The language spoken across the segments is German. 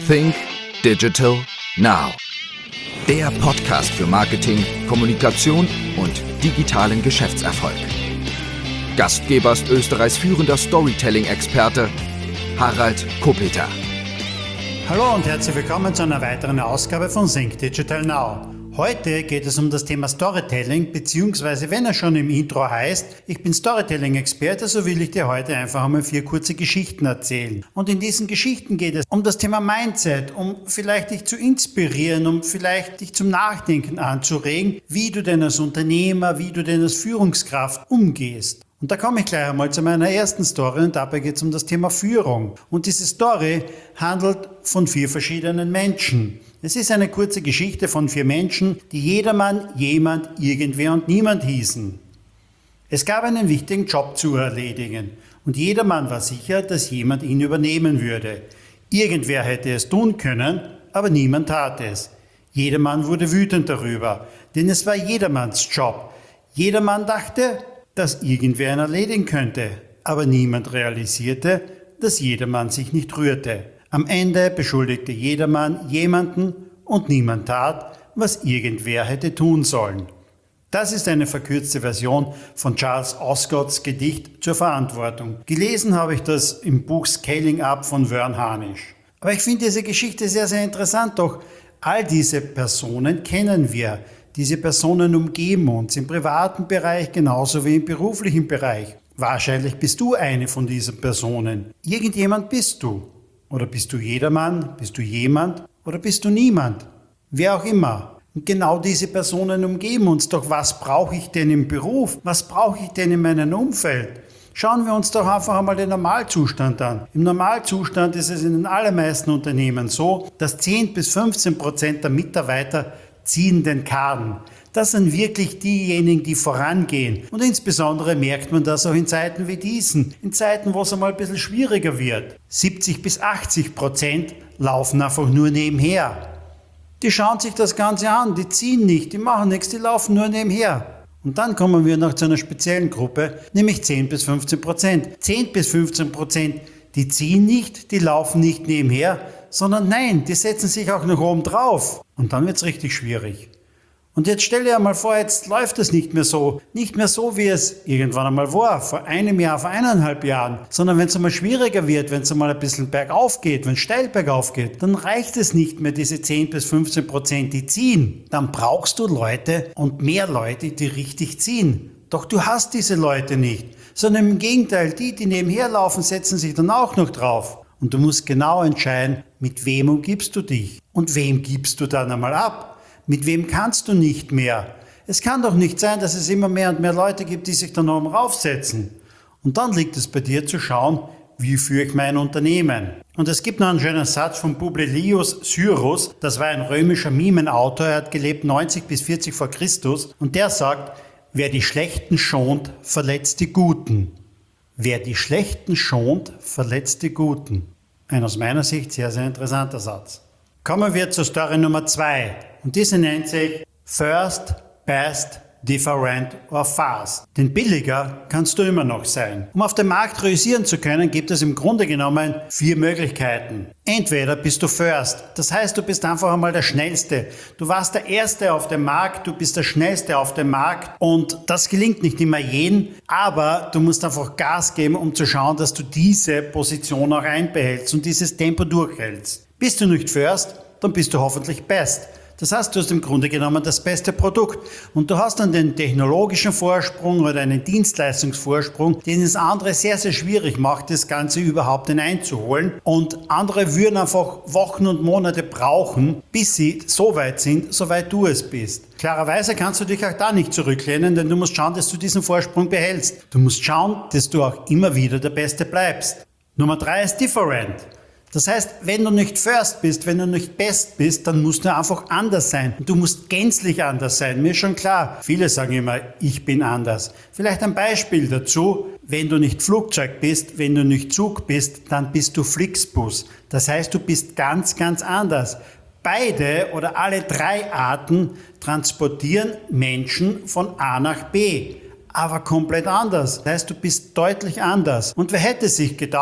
Think Digital Now. Der Podcast für Marketing, Kommunikation und digitalen Geschäftserfolg. Gastgeber ist Österreichs führender Storytelling-Experte Harald Kopeter. Hallo und herzlich willkommen zu einer weiteren Ausgabe von Think Digital Now. Heute geht es um das Thema Storytelling, beziehungsweise wenn er schon im Intro heißt, ich bin Storytelling-Experte, so will ich dir heute einfach einmal 4 kurze Geschichten erzählen. Und in diesen Geschichten geht es um das Thema Mindset, um vielleicht dich zu inspirieren, um vielleicht dich zum Nachdenken anzuregen, wie du denn als Unternehmer, wie du denn als Führungskraft umgehst. Und da komme ich gleich einmal zu meiner ersten Story und dabei geht es um das Thema Führung. Und diese Story handelt von 4 verschiedenen Menschen. Es ist eine kurze Geschichte von 4 Menschen, die jedermann, jemand, irgendwer und niemand hießen. Es gab einen wichtigen Job zu erledigen und jedermann war sicher, dass jemand ihn übernehmen würde. Irgendwer hätte es tun können, aber niemand tat es. Jedermann wurde wütend darüber, denn es war jedermanns Job. Jedermann dachte, dass irgendwer ihn erledigen könnte, aber niemand realisierte, dass jedermann sich nicht rührte. Am Ende beschuldigte jedermann jemanden und niemand tat, was irgendwer hätte tun sollen. Das ist eine verkürzte Version von Charles Osgotts Gedicht zur Verantwortung. Gelesen habe ich das im Buch Scaling Up von Verne Harnisch. Aber ich finde diese Geschichte sehr, sehr interessant, doch all diese Personen kennen wir. Diese Personen umgeben uns im privaten Bereich genauso wie im beruflichen Bereich. Wahrscheinlich bist du eine von diesen Personen. Irgendjemand bist du. Oder bist du jedermann, bist du jemand oder bist du niemand? Wer auch immer. Und genau diese Personen umgeben uns. Doch was brauche ich denn im Beruf? Was brauche ich denn in meinem Umfeld? Schauen wir uns doch einfach einmal den Normalzustand an. Im Normalzustand ist es in den allermeisten Unternehmen so, dass 10-15% der Mitarbeiter ziehen den Karren. Das sind wirklich diejenigen, die vorangehen. Und insbesondere merkt man das auch in Zeiten wie diesen. In Zeiten, wo es einmal ein bisschen schwieriger wird. 70-80% laufen einfach nur nebenher. Die schauen sich das Ganze an, die ziehen nicht, die machen nichts, die laufen nur nebenher. Und dann kommen wir noch zu einer speziellen Gruppe, nämlich 10-15%. 10-15%, die ziehen nicht, die laufen nicht nebenher, sondern nein, die setzen sich auch noch oben drauf. Und dann wird es richtig schwierig. Und jetzt stell dir einmal vor, jetzt läuft es nicht mehr so, wie es irgendwann einmal war, vor einem Jahr, vor 1,5 Jahren, sondern wenn es einmal schwieriger wird, wenn es einmal ein bisschen bergauf geht, wenn es steil bergauf geht, dann reicht es nicht mehr, diese 10-15%, die ziehen. Dann brauchst du Leute und mehr Leute, die richtig ziehen. Doch du hast diese Leute nicht, sondern im Gegenteil, die nebenher laufen, setzen sich dann auch noch drauf. Und du musst genau entscheiden, mit wem umgibst du dich und wem gibst du dann einmal ab. Mit wem kannst du nicht mehr? Es kann doch nicht sein, dass es immer mehr und mehr Leute gibt, die sich dann oben raufsetzen. Und dann liegt es bei dir zu schauen, wie führe ich mein Unternehmen? Und es gibt noch einen schönen Satz von Publilius Syrus, das war ein römischer Mimenautor, er hat gelebt 90 bis 40 vor Christus und der sagt, wer die Schlechten schont, verletzt die Guten. Wer die Schlechten schont, verletzt die Guten. Ein aus meiner Sicht sehr, sehr interessanter Satz. Kommen wir zur Story Nummer 2. Und diese nennt sich First, Best, Different or Fast. Denn billiger kannst du immer noch sein. Um auf dem Markt realisieren zu können, gibt es im Grunde genommen 4 Möglichkeiten. Entweder bist du First, das heißt, du bist einfach einmal der Schnellste. Du warst der Erste auf dem Markt, du bist der Schnellste auf dem Markt und das gelingt nicht immer jedem, aber du musst einfach Gas geben, um zu schauen, dass du diese Position auch einbehältst und dieses Tempo durchhältst. Bist du nicht First, dann bist du hoffentlich Best. Das heißt, du hast im Grunde genommen das beste Produkt und du hast dann den technologischen Vorsprung oder einen Dienstleistungsvorsprung, den es andere sehr, sehr schwierig macht, das Ganze überhaupt hineinzuholen und andere würden einfach Wochen und Monate brauchen, bis sie so weit sind, so weit du es bist. Klarerweise kannst du dich auch da nicht zurücklehnen, denn du musst schauen, dass du diesen Vorsprung behältst. Du musst schauen, dass du auch immer wieder der Beste bleibst. Nummer 3 ist Different. Das heißt, wenn du nicht First bist, wenn du nicht Best bist, dann musst du einfach anders sein. Du musst gänzlich anders sein. Mir ist schon klar, viele sagen immer, ich bin anders. Vielleicht ein Beispiel dazu. Wenn du nicht Flugzeug bist, wenn du nicht Zug bist, dann bist du Flixbus. Das heißt, du bist ganz, ganz anders. Beide oder alle 3 Arten transportieren Menschen von A nach B. Aber komplett anders. Das heißt, du bist deutlich anders. Und wer hätte sich gedacht,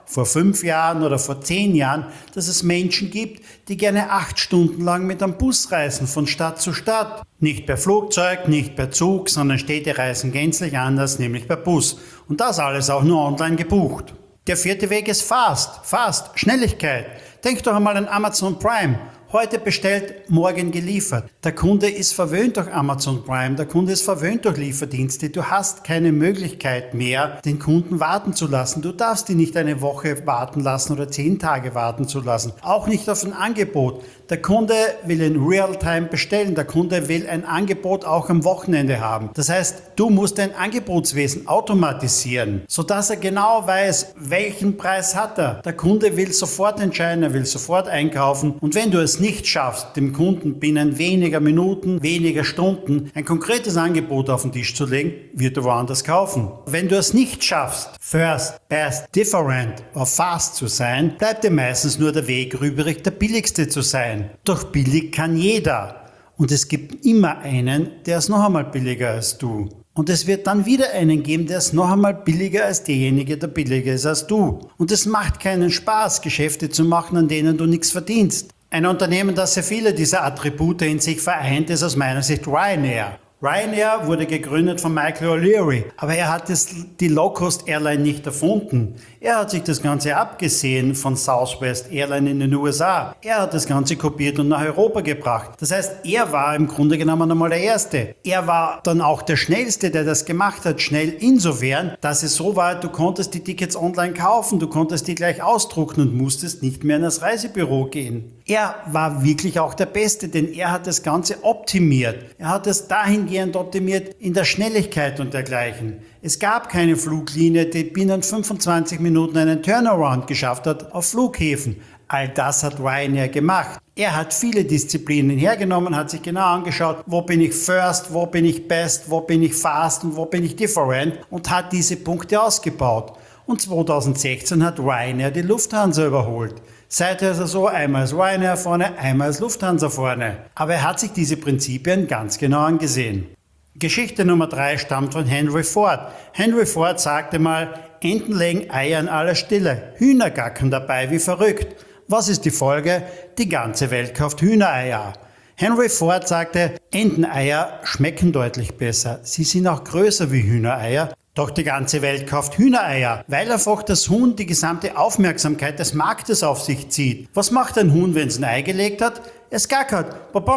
vor 5 Jahren oder vor 10 Jahren, dass es Menschen gibt, die gerne 8 Stunden lang mit einem Bus reisen, von Stadt zu Stadt. Nicht per Flugzeug, nicht per Zug, sondern Städtereisen gänzlich anders, nämlich per Bus. Und das alles auch nur online gebucht. Der 4. Weg ist Fast, Schnelligkeit. Denk doch einmal an Amazon Prime. Heute bestellt, morgen geliefert. Der Kunde ist verwöhnt durch Amazon Prime, der Kunde ist verwöhnt durch Lieferdienste. Du hast keine Möglichkeit mehr, den Kunden warten zu lassen. Du darfst ihn nicht eine Woche warten lassen oder 10 Tage warten zu lassen. Auch nicht auf ein Angebot. Der Kunde will in Realtime bestellen. Der Kunde will ein Angebot auch am Wochenende haben. Das heißt, du musst dein Angebotswesen automatisieren, sodass er genau weiß, welchen Preis hat er. Der Kunde will sofort entscheiden, er will sofort einkaufen. Und wenn du es nicht schaffst, dem Kunden binnen weniger Minuten, weniger Stunden ein konkretes Angebot auf den Tisch zu legen, wird er woanders kaufen. Wenn du es nicht schaffst, first, best, different oder fast zu sein, bleibt dir meistens nur der Weg übrig, der billigste zu sein. Doch billig kann jeder. Und es gibt immer einen, der ist noch einmal billiger als du. Und es wird dann wieder einen geben, der ist noch einmal billiger als derjenige, der billiger ist als du. Und es macht keinen Spaß, Geschäfte zu machen, an denen du nichts verdienst. Ein Unternehmen, das sehr viele dieser Attribute in sich vereint, ist aus meiner Sicht Ryanair. Ryanair wurde gegründet von Michael O'Leary, aber er hat die Low-Cost-Airline nicht erfunden. Er hat sich das Ganze abgesehen von Southwest Airline in den USA. Er hat das Ganze kopiert und nach Europa gebracht. Das heißt, er war im Grunde genommen einmal der Erste. Er war dann auch der Schnellste, der das gemacht hat. Schnell insofern, dass es so war, du konntest die Tickets online kaufen, du konntest die gleich ausdrucken und musstest nicht mehr in das Reisebüro gehen. Er war wirklich auch der Beste, denn er hat das Ganze optimiert. Er hat es dahingehend optimiert in der Schnelligkeit und dergleichen. Es gab keine Fluglinie, die binnen 25 Minuten einen Turnaround geschafft hat auf Flughäfen. All das hat Ryanair gemacht. Er hat viele Disziplinen hergenommen, hat sich genau angeschaut, wo bin ich first, wo bin ich best, wo bin ich fast und wo bin ich different und hat diese Punkte ausgebaut. Und 2016 hat Ryanair die Lufthansa überholt. Seither ist er so, einmal ist Ryanair vorne, einmal ist Lufthansa vorne. Aber er hat sich diese Prinzipien ganz genau angesehen. Geschichte Nummer 3 stammt von Henry Ford. Henry Ford sagte mal, Enten legen Eier in aller Stille, Hühner gackern dabei wie verrückt. Was ist die Folge? Die ganze Welt kauft Hühnereier. Henry Ford sagte, Enteneier schmecken deutlich besser. Sie sind auch größer wie Hühnereier. Doch die ganze Welt kauft Hühnereier, weil einfach das Huhn die gesamte Aufmerksamkeit des Marktes auf sich zieht. Was macht ein Huhn, wenn es ein Ei gelegt hat? Es gackert und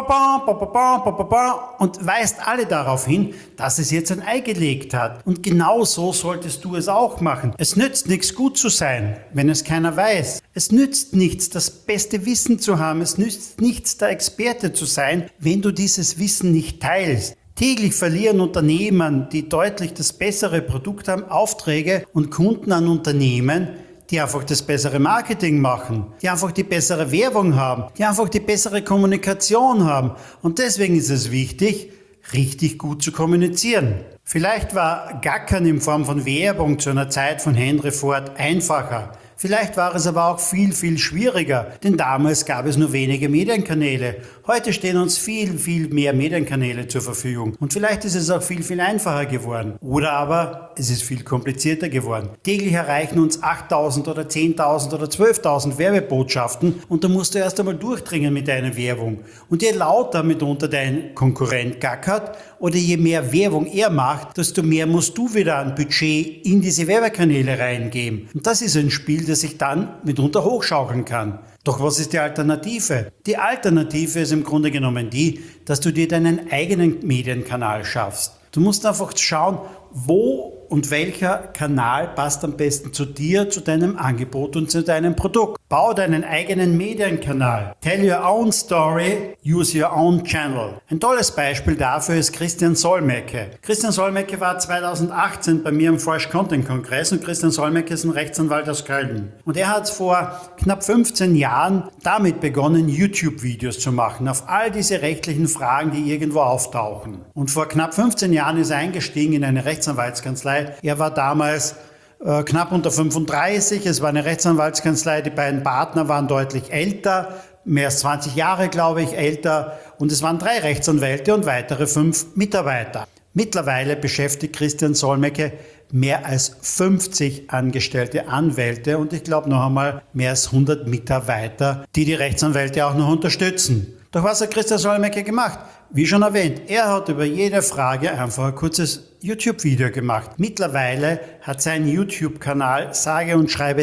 weist alle darauf hin, dass es jetzt ein Ei gelegt hat. Und genau so solltest du es auch machen. Es nützt nichts, gut zu sein, wenn es keiner weiß. Es nützt nichts, das beste Wissen zu haben. Es nützt nichts, der Experte zu sein, wenn du dieses Wissen nicht teilst. Täglich verlieren Unternehmen, die deutlich das bessere Produkt haben, Aufträge und Kunden an Unternehmen, die einfach das bessere Marketing machen, die einfach die bessere Werbung haben, die einfach die bessere Kommunikation haben. Und deswegen ist es wichtig, richtig gut zu kommunizieren. Vielleicht war Gackern in Form von Werbung zu einer Zeit von Henry Ford einfacher. Vielleicht war es aber auch viel, viel schwieriger, denn damals gab es nur wenige Medienkanäle. Heute stehen uns viel, viel mehr Medienkanäle zur Verfügung. Und vielleicht ist es auch viel, viel einfacher geworden. Oder aber es ist viel komplizierter geworden. Täglich erreichen uns 8.000 oder 10.000 oder 12.000 Werbebotschaften und da musst du erst einmal durchdringen mit deiner Werbung. Und je lauter mitunter dein Konkurrent gackert oder je mehr Werbung er macht, desto mehr musst du wieder an Budget in diese Werbekanäle reingeben. Und das ist ein Spiel, das sich dann mitunter hochschaukeln kann. Doch was ist die Alternative? Die Alternative ist im Grunde genommen die, dass du dir deinen eigenen Medienkanal schaffst. Du musst einfach schauen, wo und welcher Kanal passt am besten zu dir, zu deinem Angebot und zu deinem Produkt. Bau deinen eigenen Medienkanal. Tell your own story, use your own channel. Ein tolles Beispiel dafür ist Christian Solmecke. Christian Solmecke war 2018 bei mir im Forsch Content Kongress und Christian Solmecke ist ein Rechtsanwalt aus Köln. Und er hat vor knapp 15 Jahren damit begonnen, YouTube-Videos zu machen, auf all diese rechtlichen Fragen, die irgendwo auftauchen. Und vor knapp 15 Jahren ist er eingestiegen in eine Rechtsanwaltskanzlei. Er war damals knapp unter 35, es war eine Rechtsanwaltskanzlei, die beiden Partner waren deutlich älter, mehr als 20 Jahre, glaube ich, älter und es waren 3 Rechtsanwälte und weitere 5 Mitarbeiter. Mittlerweile beschäftigt Christian Solmecke mehr als 50 angestellte Anwälte und ich glaube noch einmal mehr als 100 Mitarbeiter, die die Rechtsanwälte auch noch unterstützen. Doch was hat Christian Solmecke gemacht? Wie schon erwähnt, er hat über jede Frage einfach ein kurzes YouTube-Video gemacht. Mittlerweile hat sein YouTube-Kanal sage und schreibe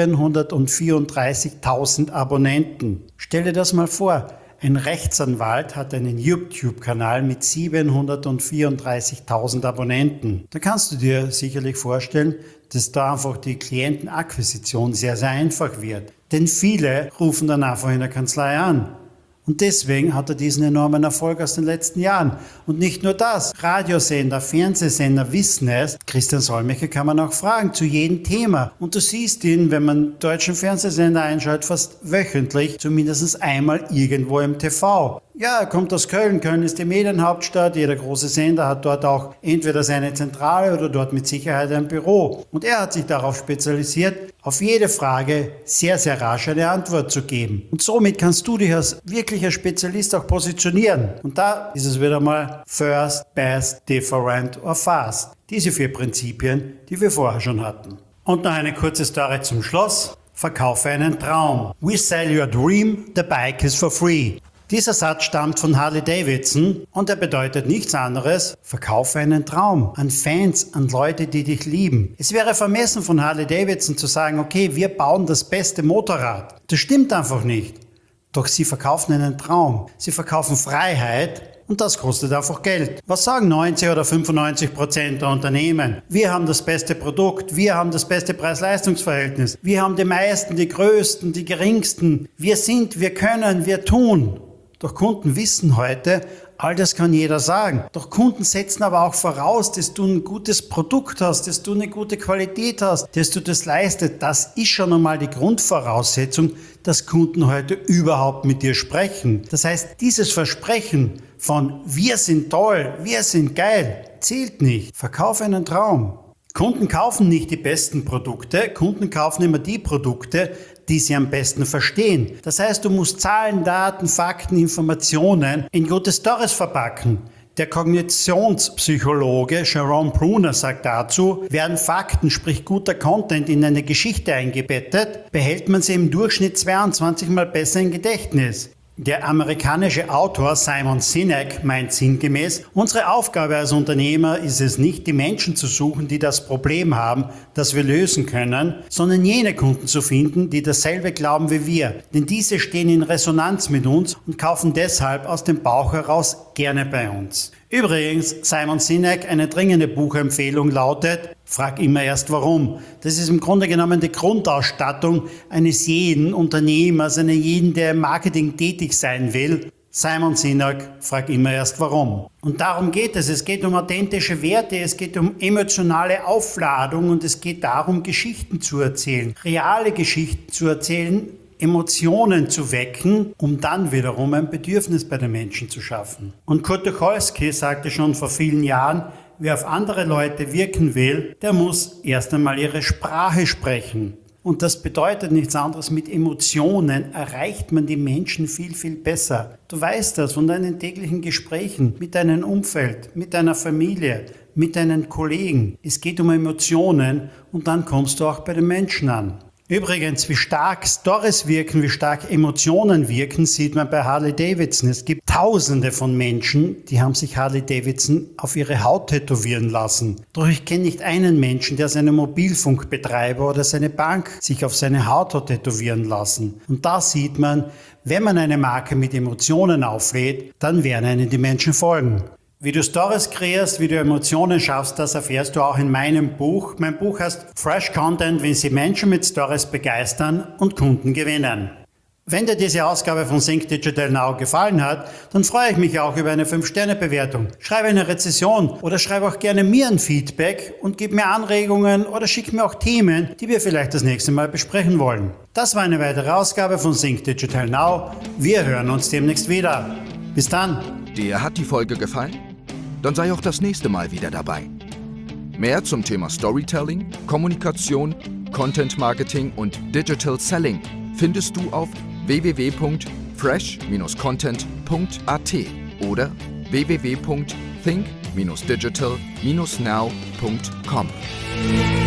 734.000 Abonnenten. Stell dir das mal vor. Ein Rechtsanwalt hat einen YouTube-Kanal mit 734.000 Abonnenten. Da kannst du dir sicherlich vorstellen, dass da einfach die Klientenakquisition sehr, sehr einfach wird. Denn viele rufen dann einfach in der Kanzlei an. Und deswegen hat er diesen enormen Erfolg aus den letzten Jahren. Und nicht nur das, Radiosender, Fernsehsender wissen es. Christian Solmecke kann man auch fragen zu jedem Thema. Und du siehst ihn, wenn man deutschen Fernsehsender einschaltet, fast wöchentlich, zumindest einmal irgendwo im TV. Ja, er kommt aus Köln. Köln ist die Medienhauptstadt. Jeder große Sender hat dort auch entweder seine Zentrale oder dort mit Sicherheit ein Büro. Und er hat sich darauf spezialisiert, auf jede Frage sehr, sehr rasch eine Antwort zu geben. Und somit kannst du dich als wirklicher Spezialist auch positionieren. Und da ist es wieder mal First, Best, Different or Fast. Diese 4 Prinzipien, die wir vorher schon hatten. Und noch eine kurze Story zum Schluss. Verkaufe einen Traum. We sell your dream, the bike is for free. Dieser Satz stammt von Harley Davidson und er bedeutet nichts anderes, verkaufe einen Traum an Fans, an Leute, die dich lieben. Es wäre vermessen von Harley Davidson zu sagen, okay, wir bauen das beste Motorrad. Das stimmt einfach nicht. Doch sie verkaufen einen Traum. Sie verkaufen Freiheit und das kostet einfach Geld. Was sagen 90 oder 95% der Unternehmen? Wir haben das beste Produkt, wir haben das beste Preis-Leistungs-Verhältnis, wir haben die meisten, die größten, die geringsten. Wir sind, wir können, wir tun. Doch Kunden wissen heute, all das kann jeder sagen. Doch Kunden setzen aber auch voraus, dass du ein gutes Produkt hast, dass du eine gute Qualität hast, dass du das leistest. Das ist schon einmal die Grundvoraussetzung, dass Kunden heute überhaupt mit dir sprechen. Das heißt, dieses Versprechen von wir sind toll, wir sind geil, zählt nicht. Verkauf einen Traum. Kunden kaufen nicht die besten Produkte, Kunden kaufen immer die Produkte, die sie am besten verstehen. Das heißt, du musst Zahlen, Daten, Fakten, Informationen in gute Stories verpacken. Der Kognitionspsychologe Jerome Bruner sagt dazu, werden Fakten, sprich guter Content, in eine Geschichte eingebettet, behält man sie im Durchschnitt 22 Mal besser im Gedächtnis. Der amerikanische Autor Simon Sinek meint sinngemäß, unsere Aufgabe als Unternehmer ist es nicht, die Menschen zu suchen, die das Problem haben, das wir lösen können, sondern jene Kunden zu finden, die dasselbe glauben wie wir. Denn diese stehen in Resonanz mit uns und kaufen deshalb aus dem Bauch heraus gerne bei uns. Übrigens, Simon Sinek, eine dringende Buchempfehlung lautet, frag immer erst warum. Das ist im Grunde genommen die Grundausstattung eines jeden Unternehmers, eines jeden, der im Marketing tätig sein will. Simon Sinek, frag immer erst warum. Und darum geht es. Es geht um authentische Werte, es geht um emotionale Aufladung und es geht darum, Geschichten zu erzählen, reale Geschichten zu erzählen, Emotionen zu wecken, um dann wiederum ein Bedürfnis bei den Menschen zu schaffen. Und Kurt Tucholsky sagte schon vor vielen Jahren, wer auf andere Leute wirken will, der muss erst einmal ihre Sprache sprechen. Und das bedeutet nichts anderes, mit Emotionen erreicht man die Menschen viel, viel besser. Du weißt das von deinen täglichen Gesprächen mit deinem Umfeld, mit deiner Familie, mit deinen Kollegen. Es geht um Emotionen und dann kommst du auch bei den Menschen an. Übrigens, wie stark Stories wirken, wie stark Emotionen wirken, sieht man bei Harley Davidson. Es gibt Tausende von Menschen, die haben sich Harley Davidson auf ihre Haut tätowieren lassen. Doch ich kenne nicht einen Menschen, der seinen Mobilfunkbetreiber oder seine Bank sich auf seine Haut hat tätowieren lassen. Und da sieht man, wenn man eine Marke mit Emotionen auflädt, dann werden einem die Menschen folgen. Wie du Stories kreierst, wie du Emotionen schaffst, das erfährst du auch in meinem Buch. Mein Buch heißt Fresh Content, wie Sie Menschen mit Stories begeistern und Kunden gewinnen. Wenn dir diese Ausgabe von Think Digital Now gefallen hat, dann freue ich mich auch über eine 5-Sterne-Bewertung. Schreibe eine Rezession oder schreibe auch gerne mir ein Feedback und gib mir Anregungen oder schick mir auch Themen, die wir vielleicht das nächste Mal besprechen wollen. Das war eine weitere Ausgabe von Think Digital Now. Wir hören uns demnächst wieder. Bis dann. Dir hat die Folge gefallen? Dann sei auch das nächste Mal wieder dabei. Mehr zum Thema Storytelling, Kommunikation, Content Marketing und Digital Selling findest du auf www.fresh-content.at oder www.think-digital.now. think-digital-now.com.